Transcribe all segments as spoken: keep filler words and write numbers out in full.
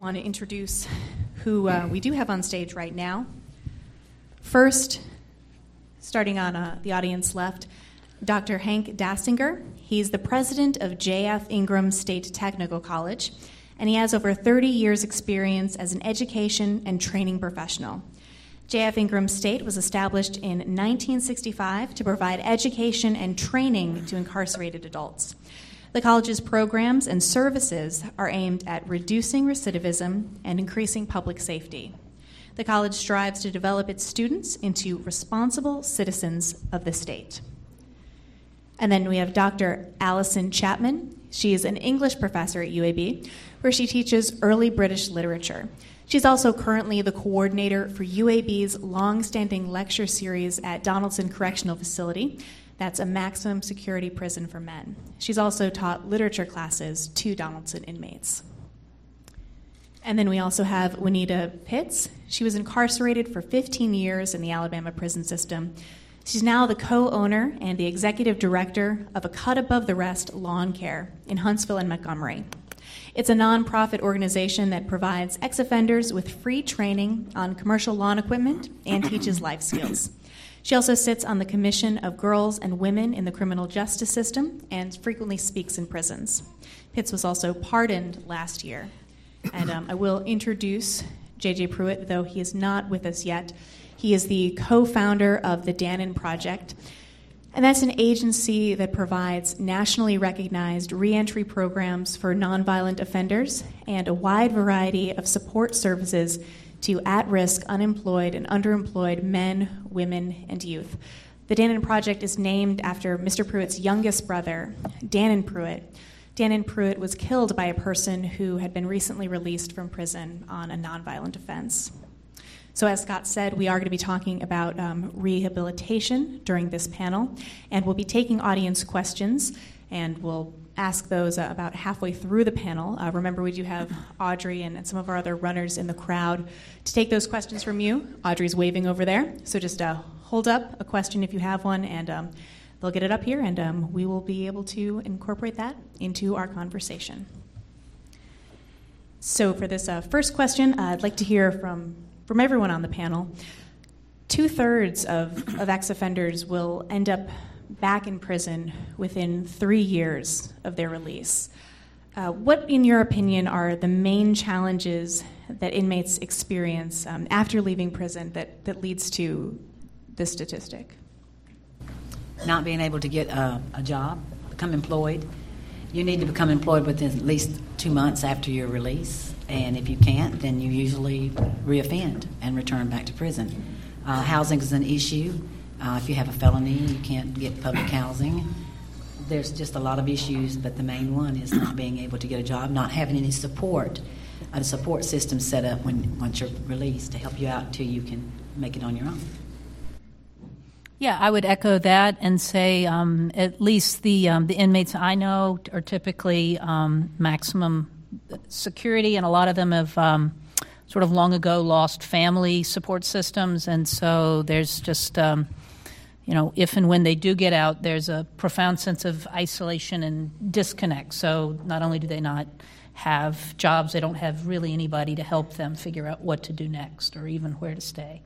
want to introduce who uh, we do have on stage right now. First, starting on uh, the audience left, Doctor Hank Dassinger. He's the president of J F Ingram State Technical College, and he has over thirty years' experience as an education and training professional. J F Ingram State was established in nineteen sixty-five to provide education and training to incarcerated adults. The college's programs and services are aimed at reducing recidivism and increasing public safety. The college strives to develop its students into responsible citizens of the state. And then we have Doctor Alison Chapman. She is an English professor at U A B, where she teaches early British literature. She's also currently the coordinator for U A B's long-standing lecture series at Donaldson Correctional Facility. That's a maximum security prison for men. She's also taught literature classes to Donaldson inmates. And then we also have Juanita Pitts. She was incarcerated for fifteen years in the Alabama prison system. She's now the co-owner and the executive director of A Cut Above the Rest Lawn Care in Huntsville and Montgomery. It's a nonprofit organization that provides ex-offenders with free training on commercial lawn equipment and teaches life skills. She also sits on the Commission of Girls and Women in the Criminal Justice System and frequently speaks in prisons. Pitts was also pardoned last year. And um, I will introduce J J Pruitt, though he is not with us yet. He is the co-founder of the Dannon Project, and that's an agency that provides nationally recognized reentry programs for nonviolent offenders and a wide variety of support services to at-risk, unemployed, and underemployed men, women, and youth. The Dannon Project is named after Mister Pruitt's youngest brother, Dannon Pruitt. Dannon Pruitt was killed by a person who had been recently released from prison on a nonviolent offense. So as Scott said, we are going to be talking about um, rehabilitation during this panel, and we'll be taking audience questions, and we'll ask those uh, about halfway through the panel. Uh, remember, we do have Audrey and, and some of our other runners in the crowd to take those questions from you. Audrey's waving over there, so just uh, hold up a question if you have one, and um, they'll get it up here, and um, we will be able to incorporate that into our conversation. So for this uh, first question, uh, I'd like to hear from, from everyone on the panel. Two-thirds of, of ex-offenders will end up back in prison within three years of their release. Uh, what, in your opinion, are the main challenges that inmates experience um, after leaving prison that, that leads to this statistic? Not being able to get a, a job, become employed. You need to become employed within at least two months after your release, and if you can't, then you usually reoffend and return back to prison. Uh, housing is an issue. Uh, if you have a felony, you can't get public housing. There's just a lot of issues, but the main one is not being able to get a job, not having any support, a support system set up when once you're released to help you out until you can make it on your own. Yeah, I would echo that and say um, at least the um, the inmates I know are typically um, maximum security, and a lot of them have um, sort of long ago lost family support systems, and so there's just, um, you know, if and when they do get out, there's a profound sense of isolation and disconnect. So not only do they not have jobs, they don't have really anybody to help them figure out what to do next or even where to stay.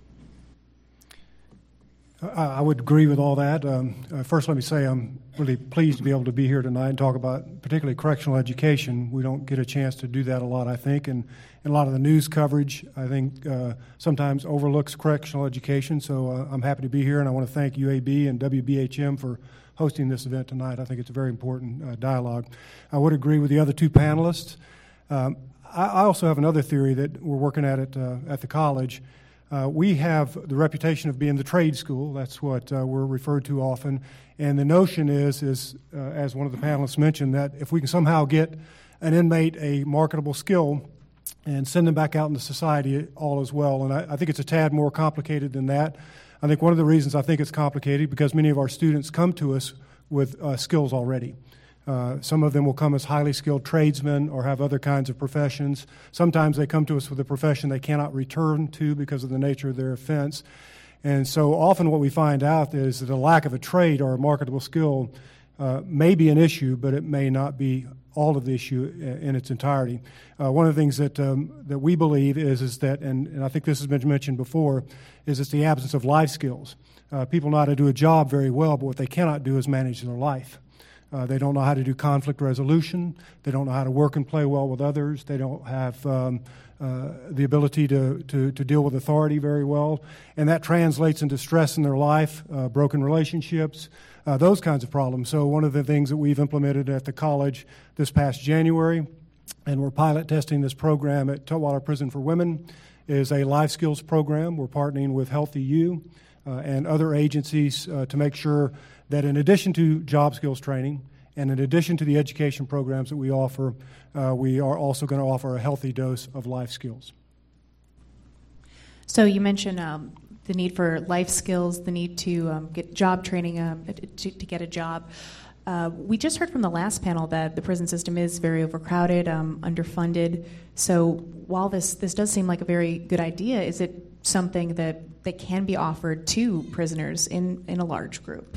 I would agree with all that. Um, uh, first, let me say I'm really pleased to be able to be here tonight and talk about particularly correctional education. We don't get a chance to do that a lot, I think, and, and a lot of the news coverage, I think, uh, sometimes overlooks correctional education. So uh, I'm happy to be here, and I want to thank U A B and W B H M for hosting this event tonight. I think it's a very important uh, dialogue. I would agree with the other two panelists. Um, I, I also have another theory that we're working at it uh, at the college. Uh, we have the reputation of being the trade school. That's what uh, we're referred to often. And the notion is, is uh, as one of the panelists mentioned, that if we can somehow get an inmate a marketable skill and send them back out into society, all is well. And I, I think it's a tad more complicated than that. I think one of the reasons I think it's complicated because many of our students come to us with uh, skills already. Uh, some of them will come as highly skilled tradesmen or have other kinds of professions. Sometimes they come to us with a profession they cannot return to because of the nature of their offense. And so often what we find out is that a lack of a trade or a marketable skill uh, may be an issue, but it may not be all of the issue in its entirety. Uh, one of the things that um, that we believe is is that, and, and I think this has been mentioned before, is it's the absence of life skills. Uh, people know how to do a job very well, but what they cannot do is manage their life. Uh, they don't know how to do conflict resolution. They don't know how to work and play well with others. They don't have um, uh, the ability to, to, to deal with authority very well. And that translates into stress in their life, uh, broken relationships, uh, those kinds of problems. So one of the things that we've implemented at the college this past January, and we're pilot testing this program at Tutwiler Prison for Women, is a life skills program. We're partnering with Healthy You uh, and other agencies uh, to make sure that in addition to job skills training and in addition to the education programs that we offer, uh, we are also going to offer a healthy dose of life skills. So you mentioned um, the need for life skills, the need to um, get job training um, to, to get a job. Uh, we just heard from the last panel that the prison system is very overcrowded, um, underfunded. So while this, this does seem like a very good idea, is it something that, that can be offered to prisoners in, in a large group?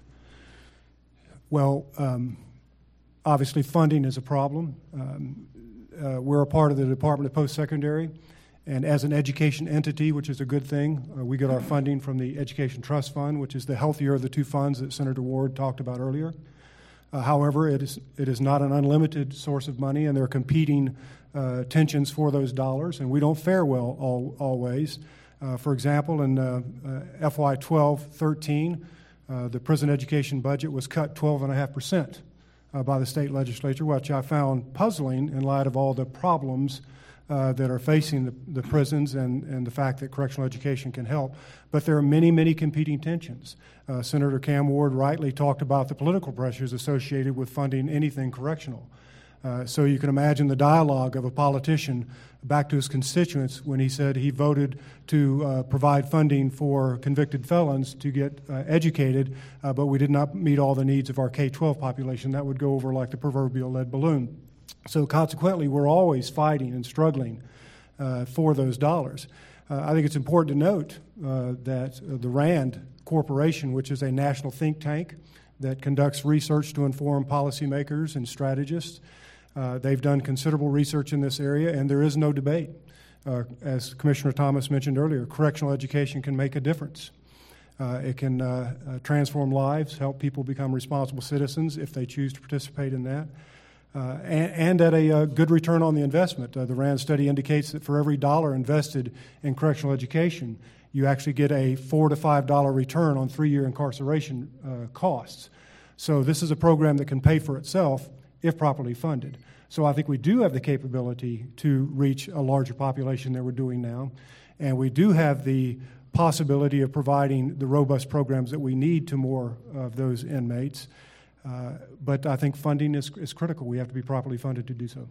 Well, um, obviously funding is a problem. Um, uh, we're a part of the Department of Post-Secondary, and as an education entity, which is a good thing, uh, we get our funding from the Education Trust Fund, which is the healthier of the two funds that Senator Ward talked about earlier. Uh, however, it is it is not an unlimited source of money, and there are competing uh, tensions for those dollars, and we don't fare well all, always. Uh, for example, in uh, uh, F Y twelve thirteen, Uh, the prison education budget was cut twelve point five percent uh, by the state legislature, which I found puzzling in light of all the problems uh, that are facing the, the prisons and, and the fact that correctional education can help. But there are many, many competing tensions. Uh, Senator Cam Ward rightly talked about the political pressures associated with funding anything correctional. Uh, so you can imagine the dialogue of a politician back to his constituents when he said he voted to uh, provide funding for convicted felons to get uh, educated, uh, but we did not meet all the needs of our K twelve population. That would go over like the proverbial lead balloon. So consequently, we're always fighting and struggling uh, for those dollars. Uh, I think it's important to note uh, that uh, the RAND Corporation, which is a national think tank that conducts research to inform policymakers and strategists, Uh, they've done considerable research in this area, and there is no debate. Uh, as Commissioner Thomas mentioned earlier, correctional education can make a difference. Uh, it can uh, uh, transform lives, help people become responsible citizens if they choose to participate in that, uh, and, and at a uh, good return on the investment. Uh, the RAND study indicates that for every dollar invested in correctional education, you actually get a four to five dollar return on three-year incarceration uh, costs. So this is a program that can pay for itself if properly funded. So I think we do have the capability to reach a larger population than we're doing now, and we do have the possibility of providing the robust programs that we need to more of those inmates. Uh, but I think funding is, is critical. We have to be properly funded to do so.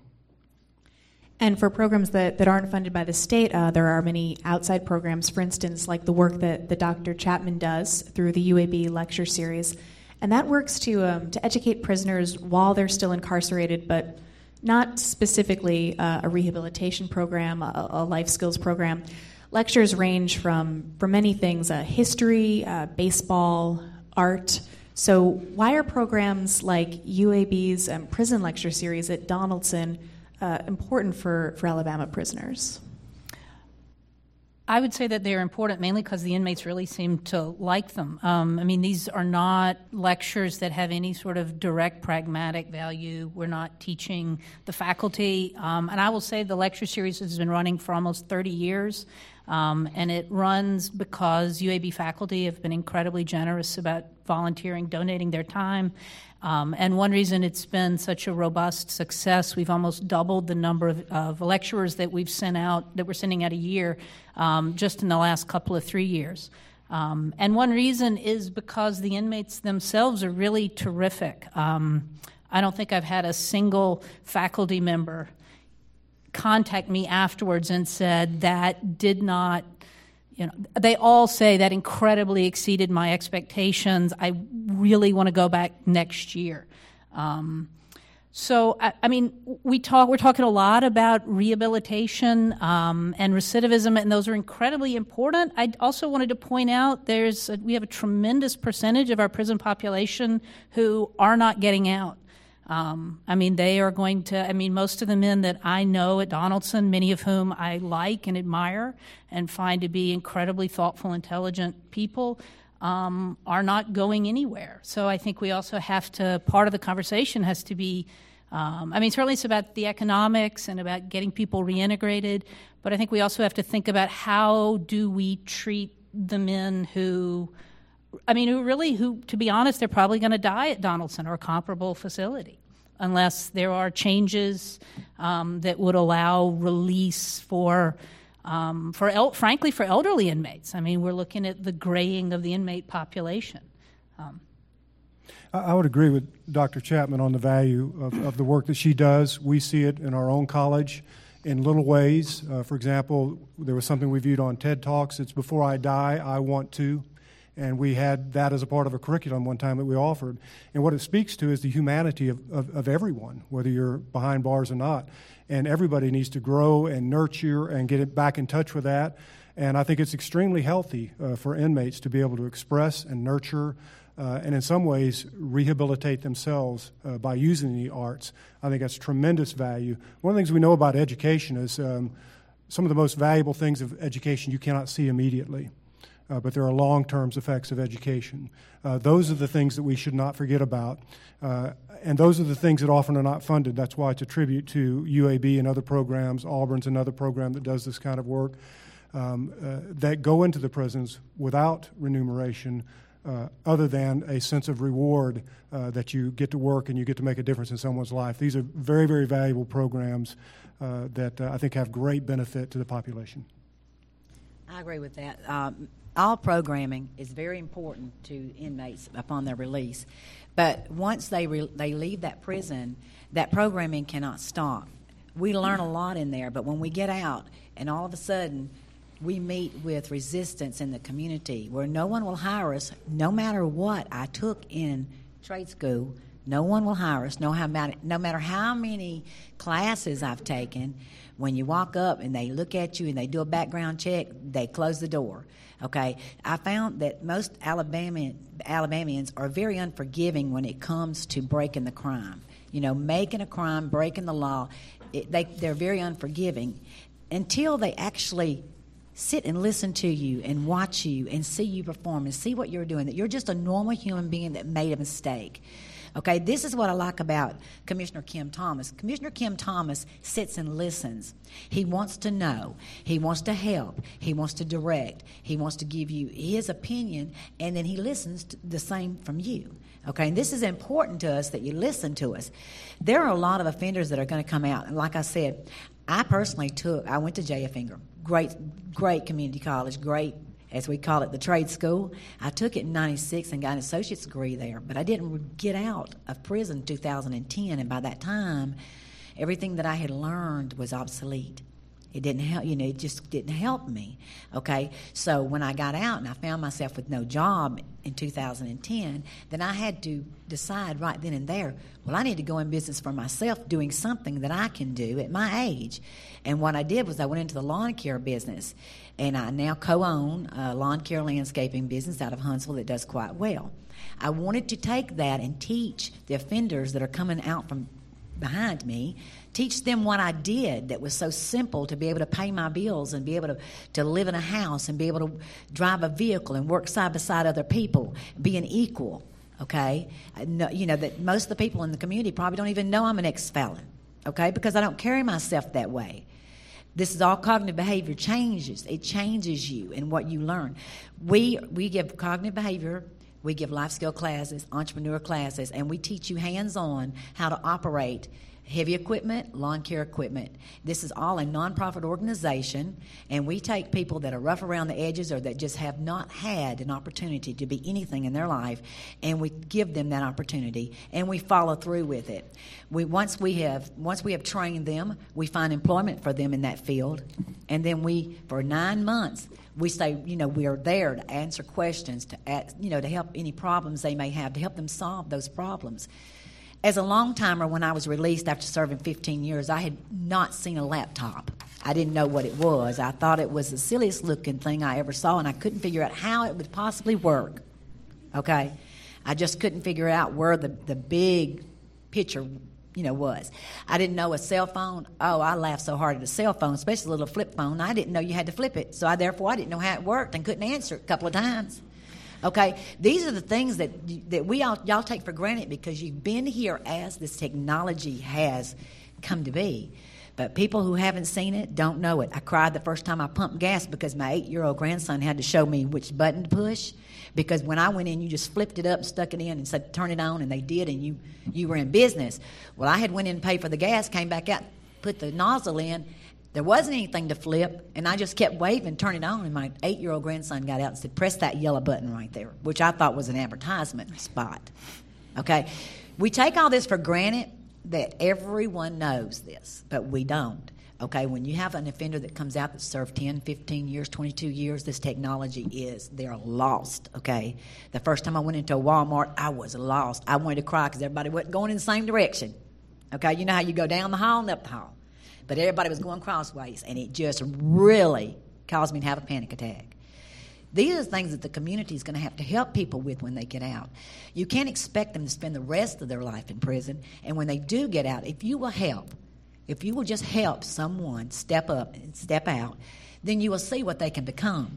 And for programs that, that aren't funded by the state, uh, there are many outside programs, for instance, like the work that, that Doctor Chapman does through the U A B lecture series. And that works to um, to educate prisoners while they're still incarcerated, but not specifically uh, a rehabilitation program, a, a life skills program. Lectures range from, from many things, uh, history, uh, baseball, art. So why are programs like U A B's um, prison lecture series at Donaldson uh, important for, for Alabama prisoners? I would say that they're important mainly because the inmates really seem to like them. Um, I mean, these are not lectures that have any sort of direct pragmatic value. We're not teaching the faculty. Um, and I will say the lecture series has been running for almost thirty years. Um, and it runs because U A B faculty have been incredibly generous about volunteering, donating their time. Um, and one reason it's been such a robust success, we've almost doubled the number of, of lecturers that we've sent out, that we're sending out a year, um, just in the last couple of three years. Um, and one reason is because the inmates themselves are really terrific. Um, I don't think I've had a single faculty member contact me afterwards and said that did not, you know, they all say that incredibly exceeded my expectations. I really want to go back next year. Um, so, I, I mean, we talk, we're talking a lot about rehabilitation um, and recidivism, and those are incredibly important. I also wanted to point out there's a, we have a tremendous percentage of our prison population who are not getting out. Um, I mean, they are going to, I mean, most of the men that I know at Donaldson, many of whom I like and admire and find to be incredibly thoughtful, intelligent people, um, are not going anywhere. So I think we also have to, part of the conversation has to be, um, I mean, certainly it's about the economics and about getting people reintegrated, but I think we also have to think about how do we treat the men who, I mean, who really, who, to be honest, they're probably going to die at Donaldson or a comparable facility unless there are changes um, that would allow release for, um, for el- frankly, for elderly inmates. I mean, we're looking at the graying of the inmate population. Um, I would agree with Doctor Chapman on the value of, of the work that she does. We see it in our own college in little ways. Uh, for example, there was something we viewed on TED Talks. It's Before I Die, I Want To. And we had that as a part of a curriculum one time that we offered. And what it speaks to is the humanity of, of, of everyone, whether you're behind bars or not. And everybody needs to grow and nurture and get it back in touch with that. And I think it's extremely healthy uh, for inmates to be able to express and nurture uh, and in some ways rehabilitate themselves uh, by using the arts. I think that's tremendous value. One of the things we know about education is um, some of the most valuable things of education you cannot see immediately. Uh, but there are long-term effects of education. Uh, those are the things that we should not forget about. Uh, and those are the things that often are not funded. That's why it's a tribute to U A B and other programs. Auburn's another program that does this kind of work, um, uh, that go into the prisons without remuneration uh, other than a sense of reward uh, that you get to work and you get to make a difference in someone's life. These are very, very valuable programs uh, that uh, I think have great benefit to the population. I agree with that. Um, all programming is very important to inmates upon their release, but once they re- they leave that prison, that programming cannot stop. We learn a lot in there, but when we get out and all of a sudden we meet with resistance in the community where no one will hire us, no matter what I took in trade school, no one will hire us, no, how, no matter how many classes I've taken. When you walk up and they look at you and they do a background check, they close the door. Okay, I found that most Alabama, Alabamians are very unforgiving when it comes to breaking the crime. You know, making a crime, breaking the law, it, they, they're very unforgiving until they actually sit and listen to you and watch you and see you perform and see what you're doing, that you're just a normal human being that made a mistake. Okay, this is what I like about Commissioner Kim Thomas. Commissioner Kim Thomas sits and listens. He wants to know. He wants to help. He wants to direct. He wants to give you his opinion, and then he listens to the same from you. Okay, and this is important to us that you listen to us. There are a lot of offenders that are going to come out, and like I said, I personally took, I went to J F Ingram, great, great community college, great, as we call it, the trade school. I took it in ninety-six and got an associate's degree there, but I didn't get out of prison in two thousand ten, and by that time, everything that I had learned was obsolete. It didn't help, you know, it just didn't help me, okay? So when I got out and I found myself with no job in two thousand ten, then I had to decide right then and there, well, I need to go in business for myself doing something that I can do at my age. And what I did was I went into the lawn care business, and I now co-own a lawn care landscaping business out of Huntsville that does quite well. I wanted to take that and teach the offenders that are coming out from behind me, teach them what I did that was so simple to be able to pay my bills and be able to, to live in a house and be able to drive a vehicle and work side by side other people, be an equal, okay? I know, you know, that most of the people in the community probably don't even know I'm an ex-felon, okay, because I don't carry myself that way. This is all cognitive behavior changes. It changes you and what you learn. We we give cognitive behavior, we give life skill classes, entrepreneur classes, and we teach you hands-on how to operate heavy equipment, lawn care equipment. This is all a nonprofit organization, and we take people that are rough around the edges or that just have not had an opportunity to be anything in their life, and we give them that opportunity, and we follow through with it. We once we have once we have trained them, we find employment for them in that field, and then we, for nine months, we say, you know, we are there to answer questions, to ask, you know, to help any problems they may have, to help them solve those problems. As a long-timer, when I was released after serving fifteen years, I had not seen a laptop. I didn't know what it was. I thought it was the silliest-looking thing I ever saw, and I couldn't figure out how it would possibly work, okay? I just couldn't figure out where the, the big picture, you know, was. I didn't know a cell phone. Oh, I laughed so hard at a cell phone, especially a little flip phone. I didn't know you had to flip it, so I therefore I didn't know how it worked and couldn't answer it a couple of times. Okay, these are the things that that we all y'all take for granted because you've been here as this technology has come to be. But people who haven't seen it don't know it. I cried the first time I pumped gas because my eight-year-old grandson had to show me which button to push. Because when I went in, you just flipped it up and stuck it in and said, turn it on, and they did, and you, you were in business. Well, I had went in and paid for the gas, came back out, put the nozzle in. There wasn't anything to flip, and I just kept waving, turn it on, and my eight-year-old grandson got out and said, press that yellow button right there, which I thought was an advertisement spot. Okay? We take all this for granted, that everyone knows this, but we don't. Okay, when you have an offender that comes out that served ten, fifteen years, twenty-two years, this technology is, they're lost, okay? The first time I went into a Walmart, I was lost. I wanted to cry because everybody wasn't going in the same direction. Okay, you know how you go down the hall and up the hall. But everybody was going crossways, and it just really caused me to have a panic attack. These are the things that the community is going to have to help people with when they get out. You can't expect them to spend the rest of their life in prison. And when they do get out, if you will help, if you will just help someone step up and step out, then you will see what they can become.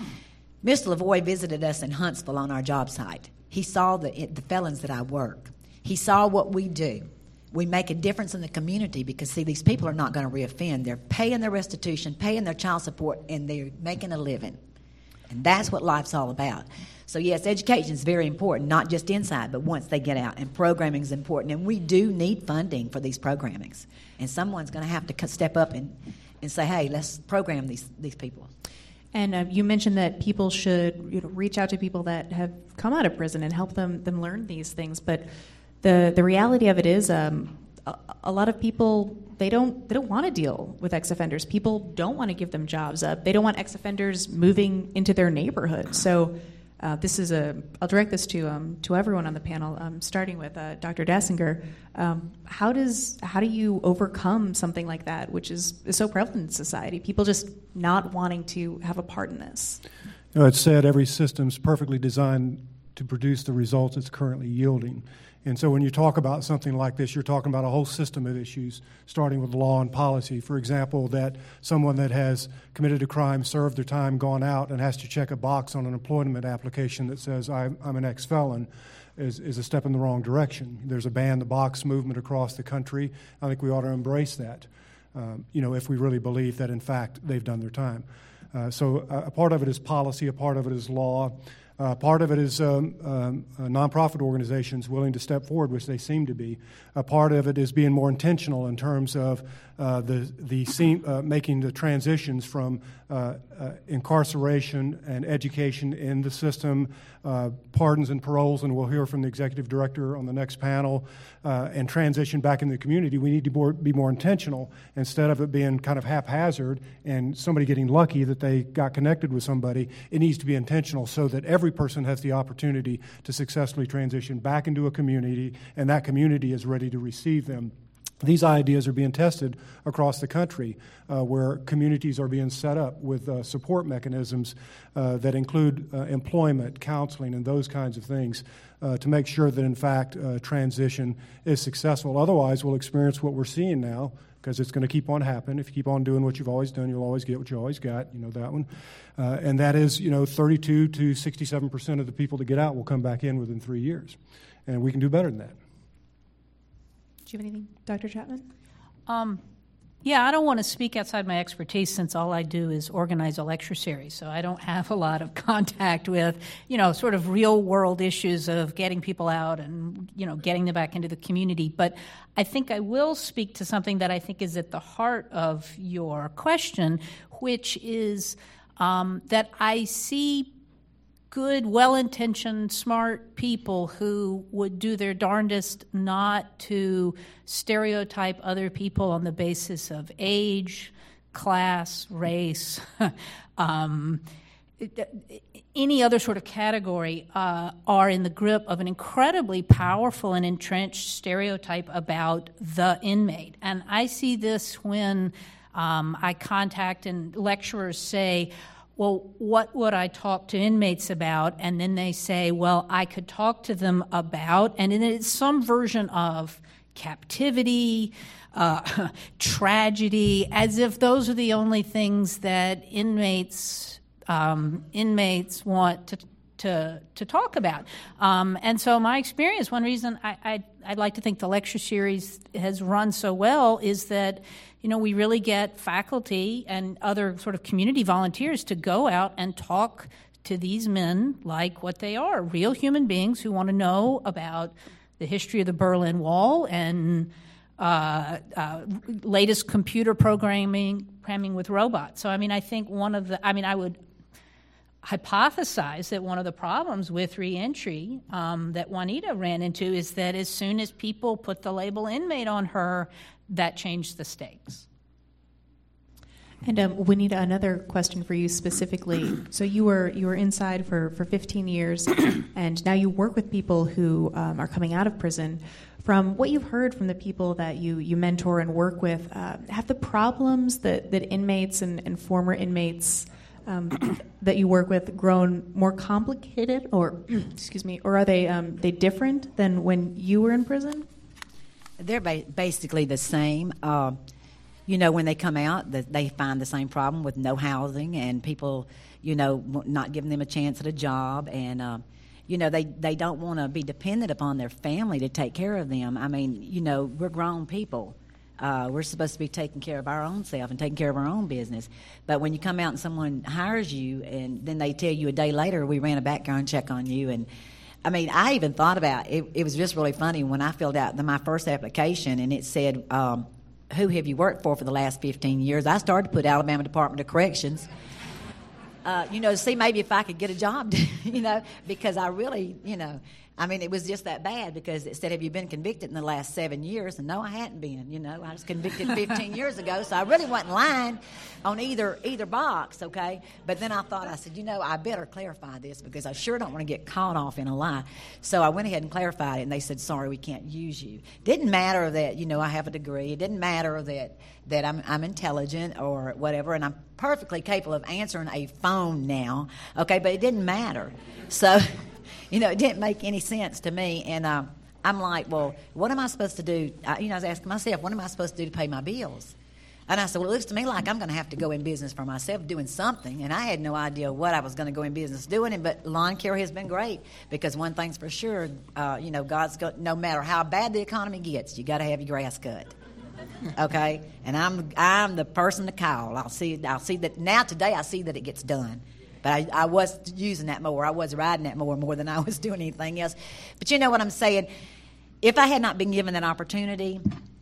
Mister Lavoie visited us in Huntsville on our job site. He saw the, the felons that I work. He saw what we do. We make a difference in the community because, see, these people are not going to reoffend. They're paying their restitution, paying their child support, and they're making a living. And that's what life's all about. So, yes, education is very important, not just inside, but once they get out. And programming is important. And we do need funding for these programmings. And someone's going to have to step up and, and say, hey, let's program these, these people. And uh, you mentioned that people should, you know, reach out to people that have come out of prison and help them, them learn these things. But the, the reality of it is um, a, a lot of people, they don't they don't want to deal with ex-offenders. People don't want to give them jobs up. They don't want ex-offenders moving into their neighborhood. So uh, this is a, I'll direct this to um, to everyone on the panel, um, starting with uh, Doctor Dassinger. Um, how does how do you overcome something like that, which is, is so prevalent in society? People just not wanting to have a part in this. You know, it's said every system's perfectly designed to produce the results it's currently yielding. And so when you talk about something like this, you're talking about a whole system of issues, starting with law and policy. For example, that someone that has committed a crime, served their time, gone out, and has to check a box on an employment application that says, I'm, I'm an ex-felon, is, is a step in the wrong direction. There's a ban the box movement across the country. I think we ought to embrace that, um, you know, if we really believe that, in fact, they've done their time. Uh, so a, a part of it is policy, a part of it is law. Uh, part of it is um, um, uh, nonprofit organizations willing to step forward, which they seem to be. A part of it is being more intentional in terms of uh, the the scene, uh, making the transitions from uh, uh, incarceration and education in the system, uh, pardons and paroles, and we'll hear from the executive director on the next panel, uh, and transition back in the community. We need to more, be more intentional instead of it being kind of haphazard and somebody getting lucky that they got connected with somebody. It needs to be intentional so that every person has the opportunity to successfully transition back into a community, and that community is ready to receive them. These ideas are being tested across the country, uh, where communities are being set up with uh, support mechanisms uh, that include uh, employment, counseling, and those kinds of things uh, to make sure that, in fact, uh, transition is successful. Otherwise, we'll experience what we're seeing now, because it's going to keep on happening. If you keep on doing what you've always done, you'll always get what you always got. You know that one. Uh, and that is, you know, thirty-two to sixty-seven percent of the people that get out will come back in within three years. And we can do better than that. Do you have anything, Doctor Chapman? Um, yeah, I don't want to speak outside my expertise since all I do is organize a lecture series, so I don't have a lot of contact with, you know, sort of real-world issues of getting people out and, you know, getting them back into the community. But I think I will speak to something that I think is at the heart of your question, which is um, that I see good, well-intentioned, smart people who would do their darndest not to stereotype other people on the basis of age, class, race, um, any other sort of category, uh, are in the grip of an incredibly powerful and entrenched stereotype about the inmate. And I see this when um, I contact and lecturers say, well, what would I talk to inmates about? And then they say, well, I could talk to them about, and then it's some version of captivity, uh, tragedy, as if those are the only things that inmates um, inmates want to to to talk about. Um, and so my experience, one reason I, I I'd like to think the lecture series has run so well is that, you know, we really get faculty and other sort of community volunteers to go out and talk to these men like what they are, real human beings who want to know about the history of the Berlin Wall and uh, uh, latest computer programming, programming with robots. So, I mean, I think one of the, I mean, I would hypothesize that one of the problems with reentry um, that Juanita ran into is that as soon as people put the label inmate on her, that changed the stakes. And um, Juanita, another question for you specifically. So you were you were inside for, for fifteen years, and now you work with people who um, are coming out of prison. From what you've heard from the people that you, you mentor and work with, uh, have the problems that, that inmates and, and former inmates um, that you work with grown more complicated, or excuse me, or are they um, they different than when you were in prison? They're ba- basically the same. Uh, You know, when they come out, they find the same problem with no housing and people, you know, not giving them a chance at a job. And, uh, you know, they, they don't want to be dependent upon their family to take care of them. I mean, you know, we're grown people. Uh, we're supposed to be taking care of our own self and taking care of our own business. But when you come out and someone hires you and then they tell you a day later, we ran a background check on you. And, I mean, I even thought about it. It was just really funny when I filled out the, my first application and it said, um, who have you worked for for the last fifteen years? I started to put Alabama Department of Corrections, uh, you know, to see maybe if I could get a job, you know, because I really, you know, I mean, it was just that bad because it said, have you been convicted in the last seven years? And no, I hadn't been, you know. I was convicted fifteen years ago, so I really wasn't lying on either either box, okay? But then I thought, I said, you know, I better clarify this because I sure don't want to get caught off in a lie. So I went ahead and clarified it, and they said, sorry, we can't use you. Didn't matter that, you know, I have a degree. It didn't matter that, that I'm, I'm intelligent or whatever, and I'm perfectly capable of answering a phone now, okay? But it didn't matter. So... You know, it didn't make any sense to me, and uh, I'm like, well, what am I supposed to do? I, you know, I was asking myself, what am I supposed to do to pay my bills? And I said, well, it looks to me like I'm going to have to go in business for myself doing something, and I had no idea what I was going to go in business doing, but lawn care has been great because one thing's for sure, uh, you know, God's got, no matter how bad the economy gets, you got to have your grass cut. Okay, and I'm I'm the person to call. I'll see I'll see that now today. I see that it gets done. But I, I was using that mower. I was riding that mower more than I was doing anything else. But you know what I'm saying? If I had not been given that opportunity,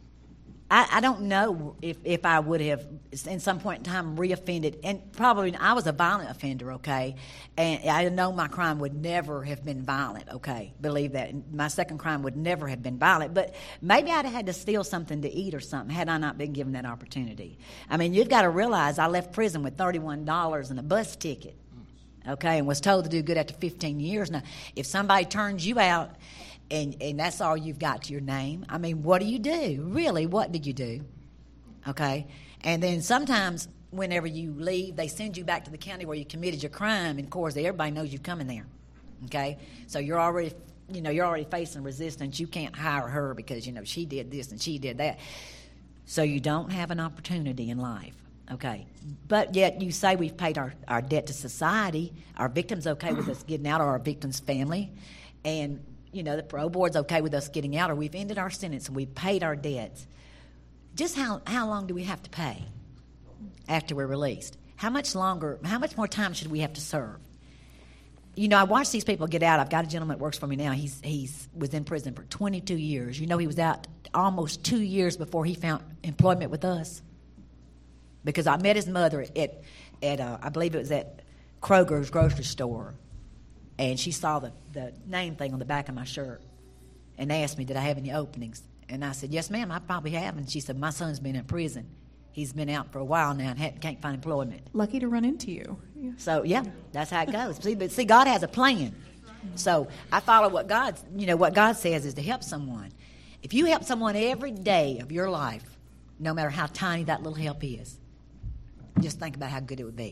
I, I don't know if, if I would have, in some point in time, reoffended. And probably I was a violent offender, okay? And I know my crime would never have been violent, okay? Believe that. My second crime would never have been violent. But maybe I'd have had to steal something to eat or something had I not been given that opportunity. I mean, you've got to realize I left prison with thirty-one dollars and a bus ticket. Okay, and was told to do good after fifteen years. Now, if somebody turns you out and, and that's all you've got to your name, I mean, what do you do? Really, what do you do? Okay, and then sometimes whenever you leave, they send you back to the county where you committed your crime, and of course, everybody knows you're coming there. Okay, so you're already, you know, you're already facing resistance. You can't hire her because, you know, she did this and she did that. So you don't have an opportunity in life. Okay, but yet you say we've paid our, our debt to society. Our victim's okay with us getting out, or our victim's family. And, you know, the parole board's okay with us getting out, or we've ended our sentence and we've paid our debts. Just how, how long do we have to pay after we're released? How much longer, how much more time should we have to serve? You know, I watch these people get out. I've got a gentleman that works for me now. He's he's was in prison for twenty-two years. You know, he was out almost two years before he found employment with us. Because I met his mother at, at uh, I believe it was at Kroger's grocery store, and she saw the, the name thing on the back of my shirt and asked me, did I have any openings? And I said, yes, ma'am, I probably have. And she said, my son's been in prison. He's been out for a while now and had, can't find employment. Lucky to run into you. Yeah. So, yeah, that's how it goes. See, but see, God has a plan. So I follow what God, you know, what God says is to help someone. If you help someone every day of your life, no matter how tiny that little help is, just think about how good it would be.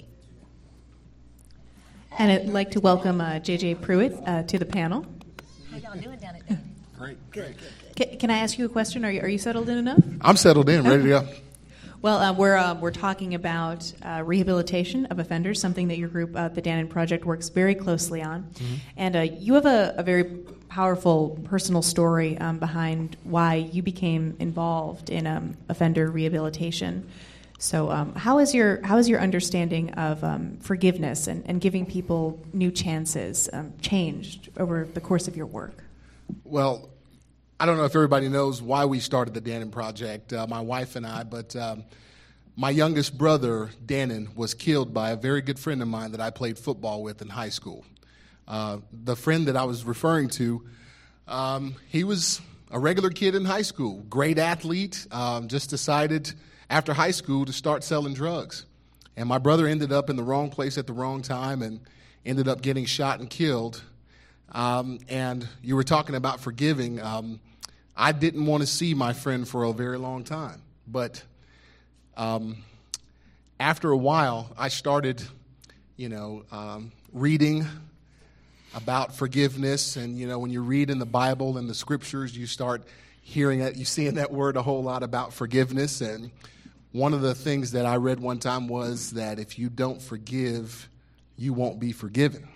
And I'd like to welcome uh, J J Pruitt uh, to the panel. How y'all doing down at there? Great, great. Can, can I ask you a question? Are you, are you settled in enough? I'm settled in, ready to go. Well, uh, we're uh, we're talking about uh, rehabilitation of offenders, something that your group, uh, the Dannon Project, works very closely on. Mm-hmm. And uh, you have a, a very powerful personal story um, behind why you became involved in um, offender rehabilitation. So, um, how is your how is your understanding of um, forgiveness and, and giving people new chances um, changed over the course of your work? Well, I don't know if everybody knows why we started the Dannon Project, uh, my wife and I, but um, my youngest brother, Dannon, was killed by a very good friend of mine that I played football with in high school. Uh, the friend that I was referring to, um, he was a regular kid in high school, great athlete, um, just decided after high school to start selling drugs. And my brother ended up in the wrong place at the wrong time and ended up getting shot and killed. Um, and you were talking about forgiving. Um, I didn't want to see my friend for a very long time. But um, after a while, I started, you know, um, reading about forgiveness. And, you know, when you read in the Bible and the scriptures, you start hearing that, you seeing that word a whole lot about forgiveness. And one of the things that I read one time was that if you don't forgive, you won't be forgiven.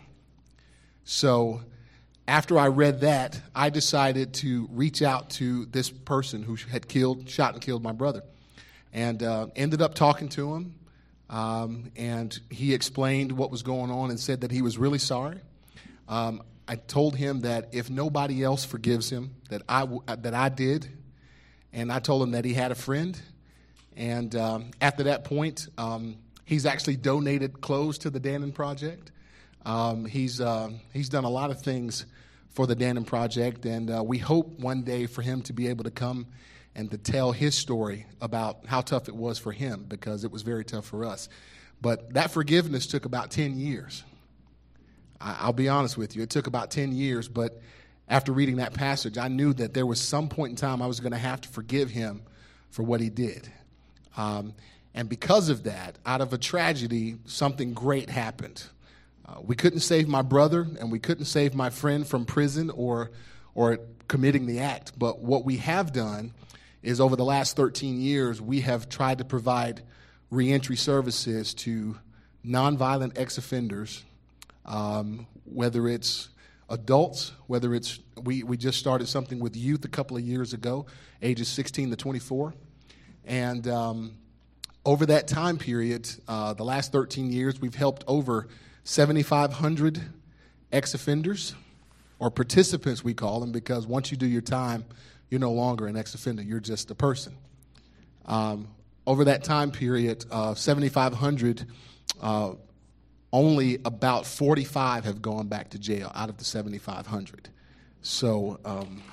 So after I read that, I decided to reach out to this person who had killed, shot and killed my brother, and uh, ended up talking to him. Um, and he explained what was going on and said that he was really sorry. Um, I told him that if nobody else forgives him, that I w- that I did, and I told him that he had a friend. And um, after that point, um, he's actually donated clothes to the Dannon Project. Um, he's uh, he's done a lot of things for the Dannon Project, and uh, we hope one day for him to be able to come and to tell his story about how tough it was for him, because it was very tough for us. But that forgiveness took about ten years. I, I'll be honest with you, it took about ten years, but after reading that passage, I knew that there was some point in time I was going to have to forgive him for what he did. Um, and because of that, out of a tragedy, something great happened. Uh, we couldn't save my brother, and we couldn't save my friend from prison or or committing the act. But what we have done is over the last thirteen years, we have tried to provide reentry services to nonviolent ex-offenders, um, whether it's adults, whether it's, we, we just started something with youth a couple of years ago, ages sixteen to twenty-four. And um, over that time period, uh, the last thirteen years, we've helped over seventy-five hundred ex-offenders, or participants we call them, because once you do your time, you're no longer an ex-offender, you're just a person. Um, over that time period, uh, seventy-five hundred, uh, only about forty-five have gone back to jail out of the seventy-five hundred. So, um,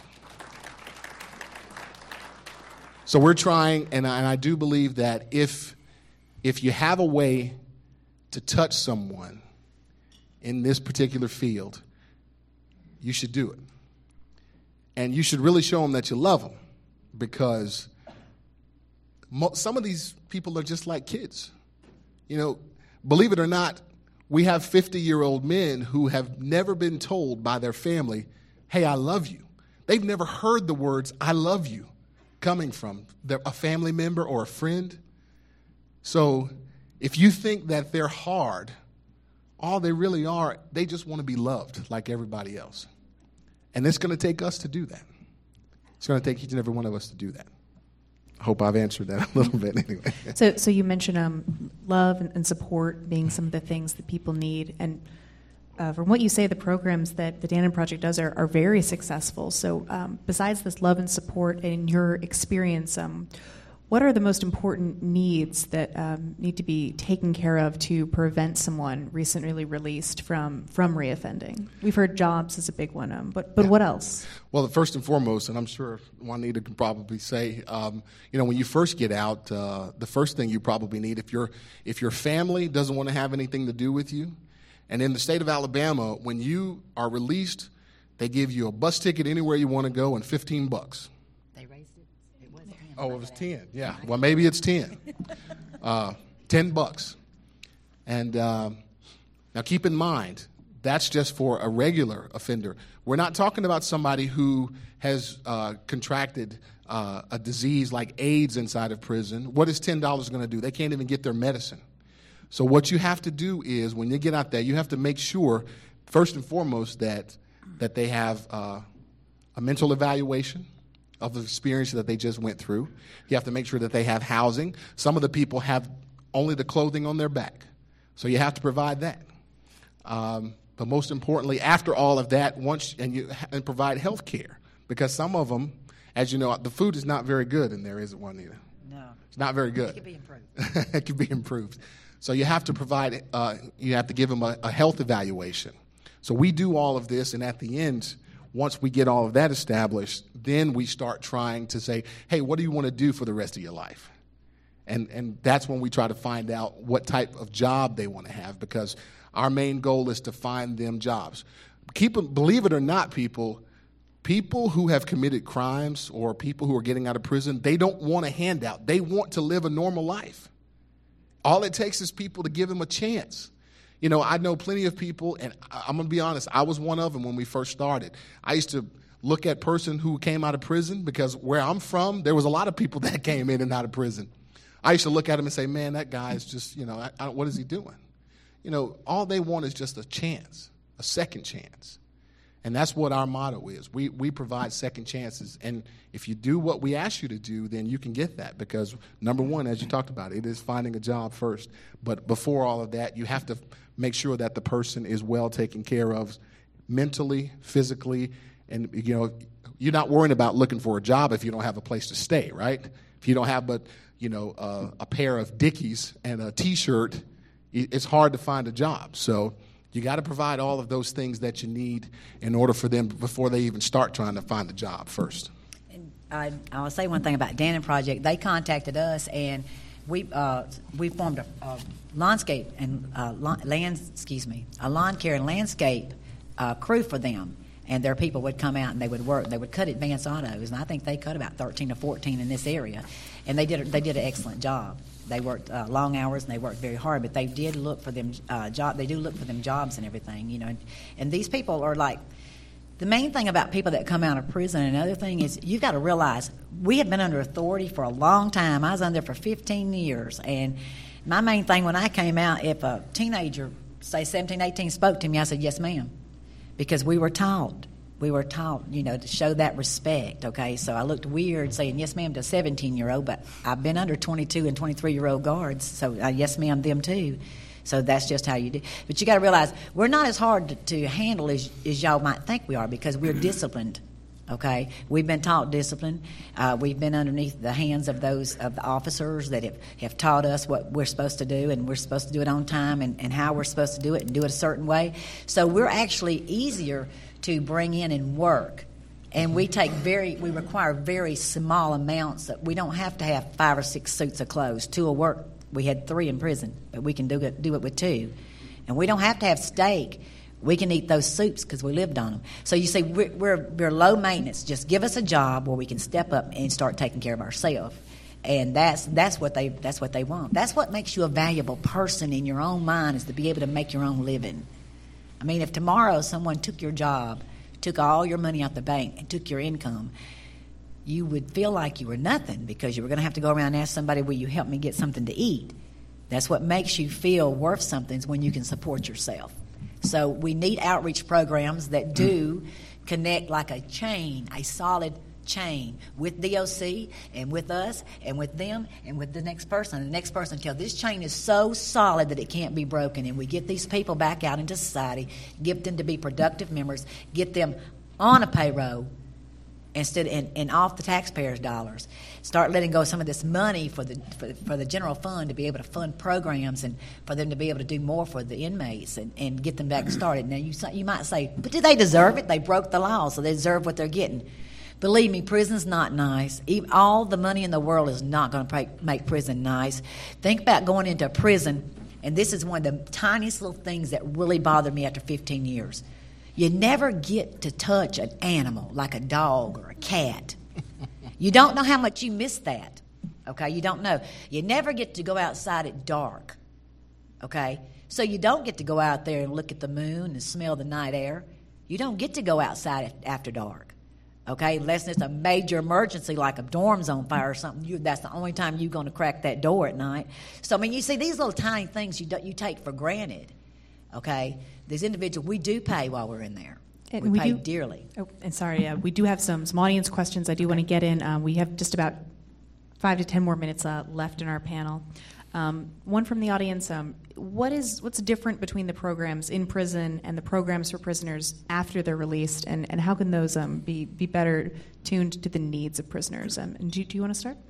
so we're trying, and I, and I do believe that if if you have a way to touch someone in this particular field, you should do it. And you should really show them that you love them, because mo- some of these people are just like kids. You know, believe it or not, we have fifty-year-old men who have never been told by their family, hey, I love you. They've never heard the words, I love you, coming from their, a family member or a friend. So if you think that they're hard, all they really are, they just want to be loved like everybody else. And it's going to take us to do that. It's going to take each and every one of us to do that. I hope I've answered that a little bit anyway. So, so you mentioned um, love and, and support being some of the things that people need. And uh, from what you say, the programs that the Dannon Project does are, are very successful. So um, besides this love and support, in your experience, um, what are the most important needs that um, need to be taken care of to prevent someone recently released from, from reoffending? We've heard jobs is a big one, um, but but yeah. What else? Well, first and foremost, and I'm sure Juanita can probably say, um, you know, when you first get out, uh, the first thing you probably need, if your if your family doesn't want to have anything to do with you, and in the state of Alabama, when you are released, they give you a bus ticket anywhere you want to go and fifteen bucks. Oh, it was ten. Yeah. Well, maybe it's ten. Uh, ten bucks. And um, now keep in mind that's just for a regular offender. We're not talking about somebody who has uh, contracted uh, a disease like AIDS inside of prison. What is ten dollars going to do? They can't even get their medicine. So what you have to do is, when you get out there, you have to make sure, first and foremost, that that they have uh, a mental evaluation of the experience that they just went through. You have to make sure that they have housing. Some of the people have only the clothing on their back, so you have to provide that. Um, but most importantly, after all of that, once and you and provide health care, because some of them, as you know, the food is not very good in there, is it, Juanita? No. It's not very good. It can be improved. It can be improved. So you have to provide, uh, you have to give them a, a health evaluation. So we do all of this, and at the end, once we get all of that established, then we start trying to say, hey, what do you want to do for the rest of your life? And and that's when we try to find out what type of job they want to have, because our main goal is to find them jobs. Keep, believe it or not, people, people who have committed crimes or people who are getting out of prison, they don't want a handout. They want to live a normal life. All it takes is people to give them a chance. You know, I know plenty of people, and I'm going to be honest, I was one of them when we first started. I used to look at person who came out of prison, because where I'm from, there was a lot of people that came in and out of prison. I used to look at him and say, man, that guy is just, you know, I, I, what is he doing? You know, all they want is just a chance, a second chance. And that's what our motto is. We we provide second chances. And if you do what we ask you to do, then you can get that. Because, number one, as you talked about, it is finding a job first. But before all of that, you have to make sure that the person is well taken care of mentally, physically. And, you know, you're not worrying about looking for a job if you don't have a place to stay, right? If you don't have but, you know, uh, a pair of Dickies and a T-shirt, it's hard to find a job. So you got to provide all of those things that you need in order for them before they even start trying to find a job first. And I, I'll say one thing about Dannon Project. They contacted us, and we uh, we formed a, a landscape and uh, lawn, land, excuse me, a lawn care and landscape uh, crew for them. And their people would come out and they would work. They would cut Advance Autos, and I think they cut about thirteen or fourteen in this area. And they did they did an excellent job. They worked uh, long hours and they worked very hard, but they did look for them uh, job. They do look for them jobs and everything, you know. And, and these people are like, the main thing about people that come out of prison. Another thing is you've got to realize we have been under authority for a long time. I was under for fifteen years, and my main thing when I came out, if a teenager, say seventeen, eighteen, spoke to me, I said yes, ma'am. Because we were taught, we were taught, you know, to show that respect, okay? So I looked weird saying yes, ma'am, to a seventeen-year-old, but I've been under twenty-two and twenty-three-year-old guards, so uh, yes, ma'am, them too. So that's just how you do. But you got to realize we're not as hard to, to handle as, as y'all might think we are, because we're disciplined, okay? We've been taught discipline. Uh, we've been underneath the hands of those of the officers that have, have taught us what we're supposed to do, and we're supposed to do it on time, and, and how we're supposed to do it, and do it a certain way. So we're actually easier to bring in and work. And we take very, we require very small amounts. That we don't have to have five or six suits of clothes. Two will work. We had three in prison, but we can do it, do it with two. And we don't have to have steak. We can eat those soups because we lived on them. So you see, we're, we're, we're low maintenance. Just give us a job where we can step up and start taking care of ourselves. And that's that's what they that's what they want. That's what makes you a valuable person in your own mind, is to be able to make your own living. I mean, if tomorrow someone took your job, took all your money out the bank, and took your income, you would feel like you were nothing, because you were going to have to go around and ask somebody, will you help me get something to eat? That's what makes you feel worth something, is when you can support yourself. So we need outreach programs that do connect like a chain, a solid chain, with D O C and with us and with them and with the next person, the next person, until this chain is so solid that it can't be broken. And we get these people back out into society, get them to be productive members, get them on a payroll instead and, and off the taxpayers' dollars. Start letting go of some of this money for the for, for the general fund to be able to fund programs, and for them to be able to do more for the inmates, and, and get them back started. Now you you might say, but do they deserve it? They broke the law, so they deserve what they're getting. Believe me, prison's not nice. Even, all the money in the world is not going to make prison nice. Think about going into a prison, and this is one of the tiniest little things that really bothered me after fifteen years. You never get to touch an animal like a dog or a cat. You don't know how much you miss that, okay? You don't know. You never get to go outside at dark. okay? So you don't get to go out there and look at the moon and smell the night air. You don't get to go outside after dark, okay? Unless it's a major emergency like a dorm's on fire or something. You, that's the only time you're going to crack that door at night. So, I mean, you see, these little tiny things you, do, you take for granted, okay? These individuals, we do pay while we're in there. And we, we pay do, dearly. Oh, and sorry, uh, we do have some, some audience questions I do want to get in. Um, we have just about five to ten more minutes uh, left in our panel. Um, one from the audience, um, what is, what's different between the programs in prison and the programs for prisoners after they're released, and, and how can those um, be, be better tuned to the needs of prisoners? Um, and do, do you want to start?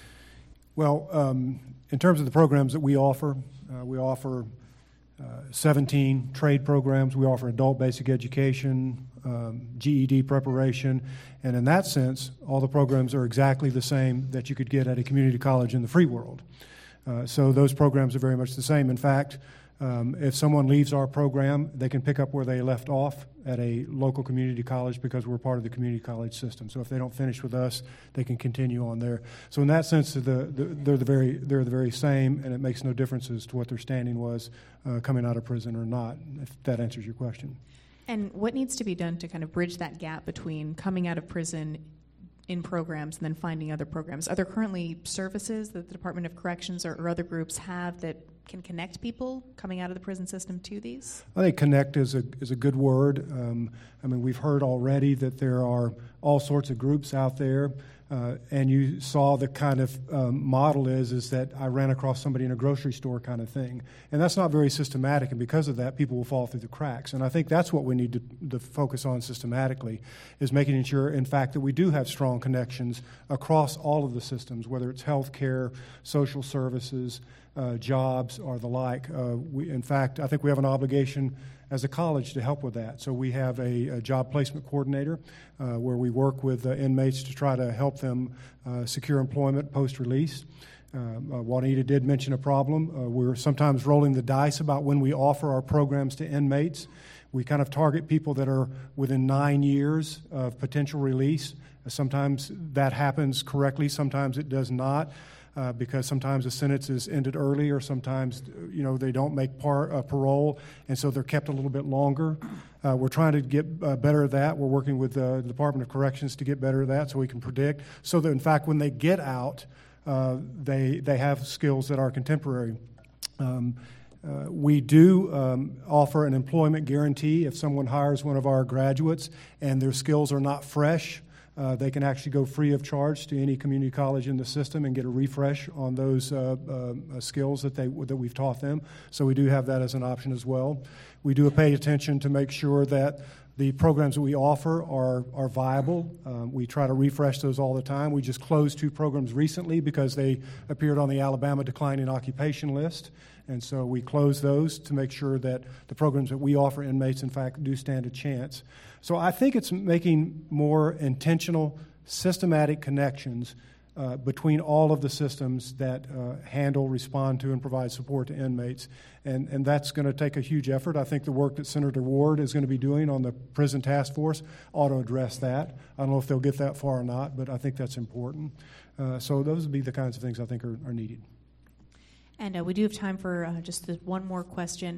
Well, um, in terms of the programs that we offer, uh, we offer uh, seventeen trade programs. We offer adult basic education, um, G E D preparation, and in that sense, all the programs are exactly the same that you could get at a community college in the free world. Uh, so those programs are very much the same. In fact, um, if someone leaves our program, they can pick up where they left off at a local community college because we're part of the community college system. So if they don't finish with us, they can continue on there. So in that sense, the, the, they're the very they're the very same, and it makes no difference as to what their standing was uh, coming out of prison or not. If that answers your question. And what needs to be done to kind of bridge that gap between coming out of prison in programs and then finding other programs? Are there currently services that the Department of Corrections or, or other groups have that can connect people coming out of the prison system to these? I think connect is a is a good word. Um, I mean, we've heard already that there are all sorts of groups out there, uh, and you saw the kind of um, model is is that I ran across somebody in a grocery store kind of thing, and that's not very systematic, and because of that, people will fall through the cracks. And I think that's what we need to, to focus on systematically, is making sure, in fact, that we do have strong connections across all of the systems, whether it's healthcare, social services, Uh, jobs or the like. Uh, we, in fact, I think we have an obligation as a college to help with that. So we have a, a job placement coordinator uh, where we work with uh, inmates to try to help them uh, secure employment post-release. Uh, uh, Juanita did mention a problem. Uh, we're sometimes rolling the dice about when we offer our programs to inmates. We kind of target people that are within nine years of potential release. Sometimes that happens correctly, sometimes it does not. Uh, because sometimes the sentence is ended early, or sometimes, you know, they don't make par, uh, parole, and so they're kept a little bit longer. Uh, we're trying to get uh, better at that. We're working with uh, the Department of Corrections to get better at that, so we can predict, so that in fact when they get out, uh, they they have skills that are contemporary. Um, Uh, we do um, offer an employment guarantee. If someone hires one of our graduates and their skills are not fresh, uh, they can actually go free of charge to any community college in the system and get a refresh on those uh, uh, skills that they that we've taught them. So we do have that as an option as well. We do pay attention to make sure that the programs that we offer are are viable. Um, we try to refresh those all the time. We just closed two programs recently because they appeared on the Alabama declining occupation list. And so we close those to make sure that the programs that we offer inmates, in fact, do stand a chance. So I think it's making more intentional, systematic connections uh, between all of the systems that uh, handle, respond to, and provide support to inmates. And, and that's going to take a huge effort. I think the work that Senator Ward is going to be doing on the prison task force ought to address that. I don't know if they'll get that far or not, but I think that's important. Uh, so those would be the kinds of things I think are, are needed. And uh, we do have time for uh, just the one more question.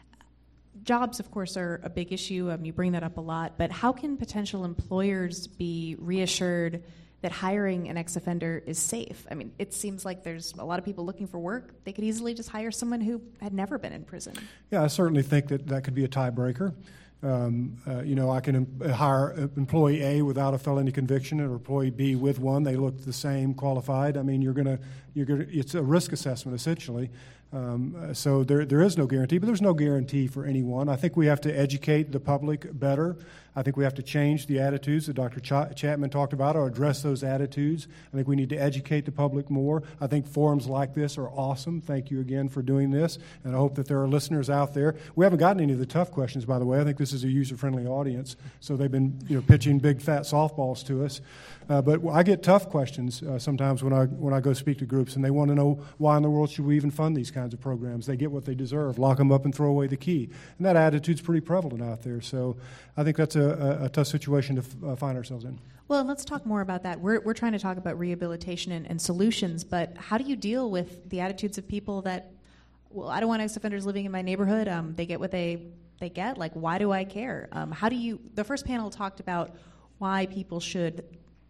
Jobs, of course, are a big issue. Um, you bring that up a lot. But how can potential employers be reassured that hiring an ex-offender is safe? I mean, it seems like there's a lot of people looking for work. They could easily just hire someone who had never been in prison. Yeah, I certainly think that that could be a tiebreaker. Um, uh, you know, I can em- hire employee A without a felony conviction and employee B with one. They look the same, qualified. I mean, you're gonna, you're gonna. It's a risk assessment essentially. Um, uh, so there, there is no guarantee, but there's no guarantee for anyone. I think we have to educate the public better. I think we have to change the attitudes that Doctor Ch- Chapman talked about, or address those attitudes. I think we need to educate the public more. I think forums like this are awesome. Thank you again for doing this, and I hope that there are listeners out there. We haven't gotten any of the tough questions, by the way. I think this is a user-friendly audience, so they've been, you know, pitching big fat softballs to us. Uh, but I get tough questions uh, sometimes when I when I go speak to groups, and they want to know why in the world should we even fund these kinds of programs. They get what they deserve. Lock them up and throw away the key. And that attitude's pretty prevalent out there. So I think that's a, a, a tough situation to f- uh, find ourselves in. Well, let's talk more about that. We're we're trying to talk about rehabilitation and, and solutions, but how do you deal with the attitudes of people that well, I don't want ex-offenders living in my neighborhood. Um, they get what they they get. Like, why do I care? Um, how do you? The first panel talked about why people should.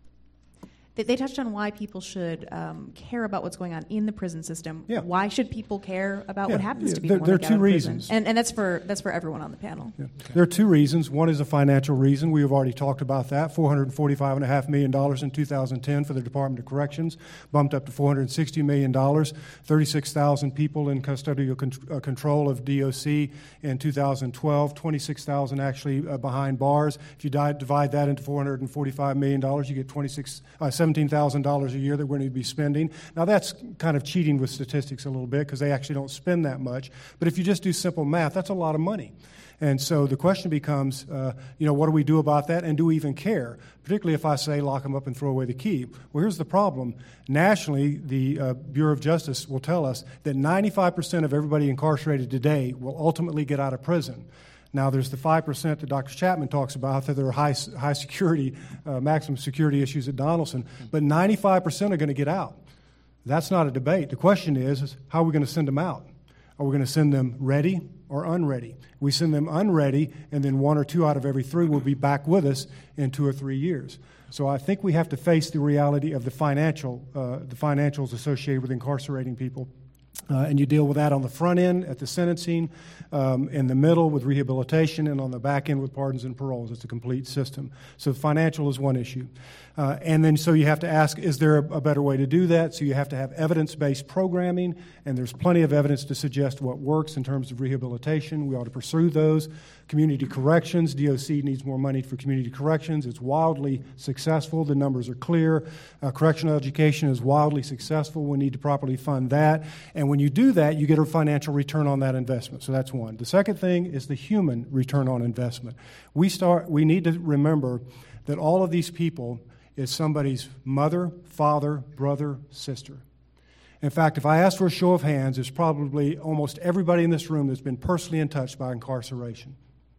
They, they touched on why people should um, care about what's going on in the prison system. Yeah. Why should people care about Yeah, what happens yeah. to people There- when there they are get two out of prison? reasons. And and that's for that's for everyone on the panel. Yeah. There are two reasons. One is a financial reason. We have already talked about that. four hundred forty-five point five million dollars in two thousand ten for the Department of Corrections, bumped up to four hundred sixty million dollars, thirty-six thousand people in custodial con- uh, control of D O C in two thousand twelve, twenty-six thousand actually uh, behind bars. If you di- divide that into four hundred forty-five million dollars, you get twenty-six, uh, seventeen thousand dollars a year that we're going to be spending. Now, that's kind of cheating with statistics a little bit because they actually don't spend that much. But if you just do simple math, that's a lot of money. And so the question becomes, uh, you know, what do we do about that, and do we even care? Particularly if I say lock them up and throw away the key. Well, here's the problem. Nationally, the uh, Bureau of Justice will tell us that ninety-five percent of everybody incarcerated today will ultimately get out of prison. Now, there's the five percent that Doctor Chapman talks about, that there are high, high security, uh, maximum security issues at Donaldson, but ninety-five percent are going to get out. That's not a debate. The question is, is how are we going to send them out? Are we going to send them ready or unready? We send them unready, and then one or two out of every three will be back with us in two or three years. So I think we have to face the reality of the financial, uh, the financials associated with incarcerating people. Uh, and you deal with that on the front end at the sentencing, um, in the middle with rehabilitation, and on the back end with pardons and paroles. It's a complete system. So financial is one issue. Uh, and then so you have to ask, is there a, a better way to do that? So you have to have evidence-based programming, and there's plenty of evidence to suggest what works in terms of rehabilitation. We ought to pursue those. Community corrections, D O C needs more money for community corrections. It's wildly successful. The numbers are clear. Uh, correctional education is wildly successful. We need to properly fund that. And when you do that, you get a financial return on that investment. So that's one. The second thing is the human return on investment. We start. We need to remember that all of these people is somebody's mother, father, brother, sister. In fact, if I ask for a show of hands, there's probably almost everybody in this room that's been personally touched by incarceration.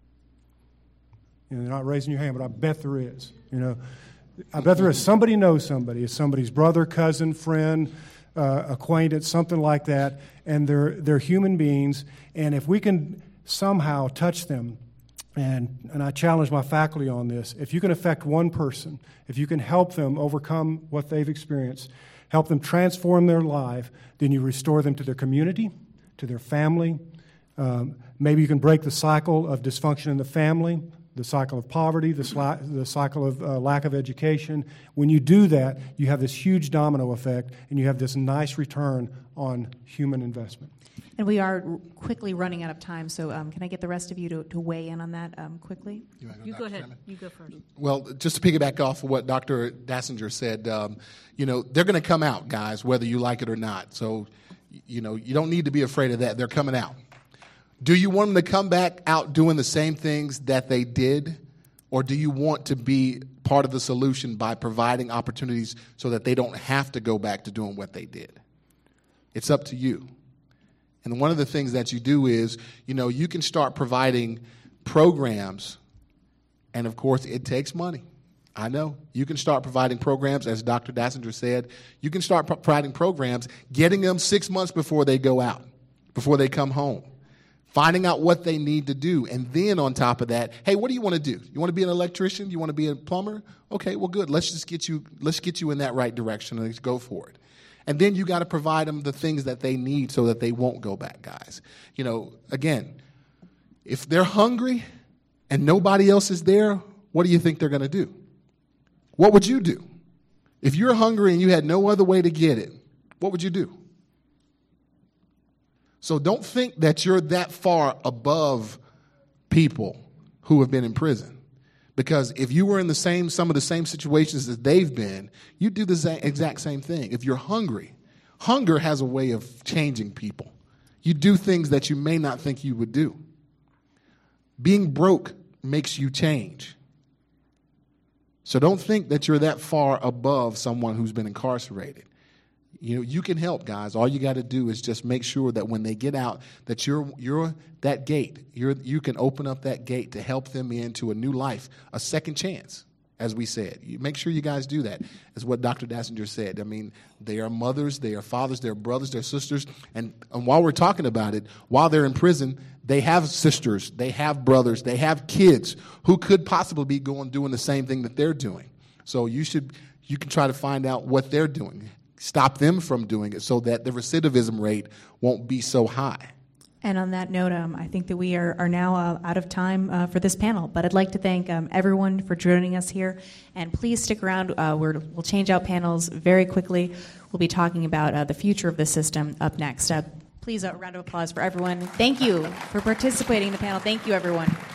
You know, they're not raising your hand, but I bet there is. You know, I bet there is. Somebody knows somebody. It's somebody's brother, cousin, friend, uh, acquaintance, something like that, and they're they're human beings. And if we can somehow touch them, and and I challenge my faculty on this, if you can affect one person, if you can help them overcome what they've experienced, help them transform their life, then you restore them to their community, to their family. Um, maybe you can break the cycle of dysfunction in the family, the cycle of poverty, the, sli- the cycle of uh, lack of education. When you do that, you have this huge domino effect, and you have this nice return on human investment. And we are quickly running out of time, so um, can I get the rest of you to, to weigh in on that um, quickly? You, wanna go, You Doctor go ahead. Chapman? You go first. Well, just to piggyback off of what Doctor Dassinger said, um, you know, they're going to come out, guys, whether you like it or not. So, you know, you don't need to be afraid of that. They're coming out. Do you want them to come back out doing the same things that they did, or do you want to be part of the solution by providing opportunities so that they don't have to go back to doing what they did? It's up to you. And one of the things that you do is, you know, you can start providing programs, and of course, it takes money. I know. You can start providing programs, as Doctor Dassinger said. You can start pro- providing programs, getting them six months before they go out, before they come home, finding out what they need to do. And then on top of that, hey, what do you want to do? You want to be an electrician? You want to be a plumber? Okay, well, good. Let's just get you, let's get you in that right direction, and let's go for it. And then you got to provide them the things that they need so that they won't go back, guys. You know, again, if they're hungry and nobody else is there, what do you think they're going to do? What would you do? If you're hungry and you had no other way to get it, what would you do? So don't think that you're that far above people who have been in prison. Because if you were in the same, some of the same situations that they've been, you do the same, exact same thing. If you're hungry, hunger has a way of changing people. You do things that you may not think you would do. Being broke makes you change. So don't think that you're that far above someone who's been incarcerated. You know, you can help, guys. All you got to do is just make sure that when they get out, that you're you're that gate. You're you can open up that gate to help them into a new life, a second chance, as we said. You make sure you guys do that, is what Doctor Dassinger said. I mean, they are mothers, they are fathers, they are brothers, they are sisters. And, and while we're talking about it, while they're in prison, they have sisters, they have brothers, they have kids who could possibly be going doing the same thing that they're doing. So you should you can try to find out what they're doing. Stop them from doing it so that the recidivism rate won't be so high. And on that note, um, I think that we are, are now uh, out of time uh, for this panel. But I'd like to thank um, everyone for joining us here. And please stick around. Uh, we're, we'll change out panels very quickly. We'll be talking about uh, the future of the system up next. Uh, please, a round of applause for everyone. Thank you for participating in the panel. Thank you, everyone.